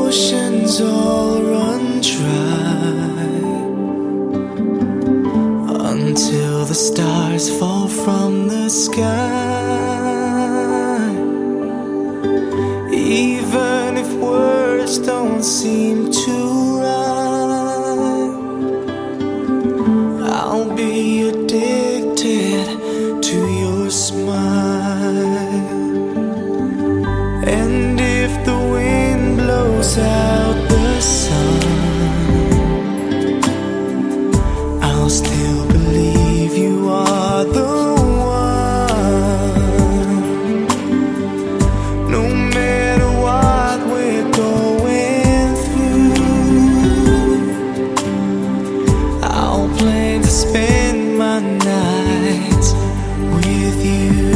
oceans all run dry until the stars fall from the sky. Even if words don't seem to rhyme, I'll be addicted to your smile. And if the wind blows out the sun, I'll still believe you are the one. No matter what we're going through, I'll plan to spend my nights with you.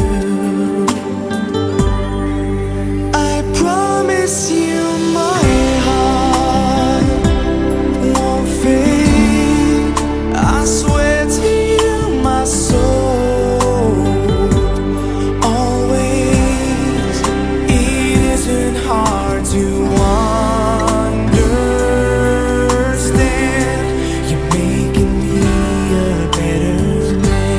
I promise you my heart won't fade. I swear to you my soul always. It isn't hard to understand. You're making me a better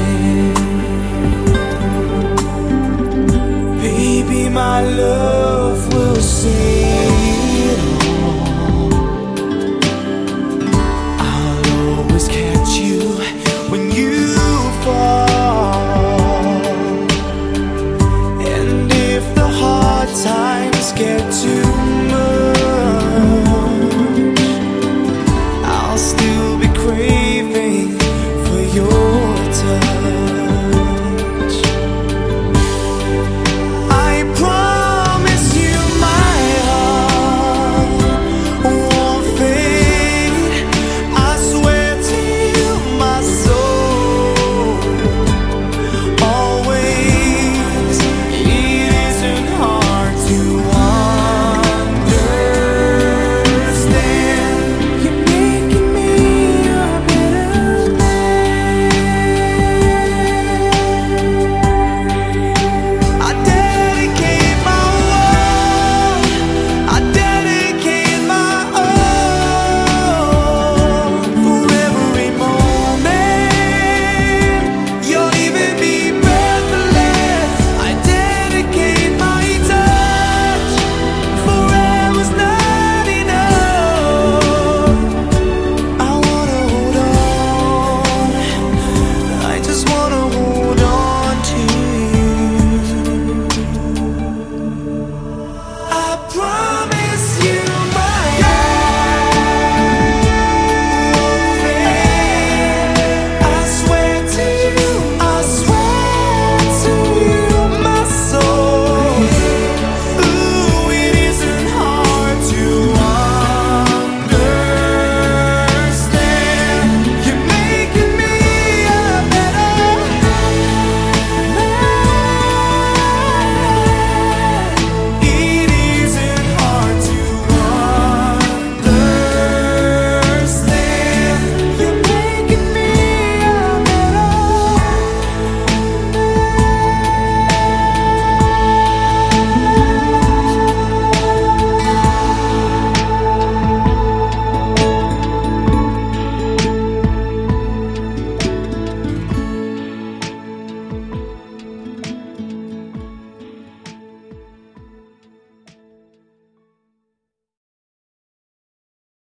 man. Baby, my love will say it all. I'll always catch you when you fall. And if the hard times get too much, I'll still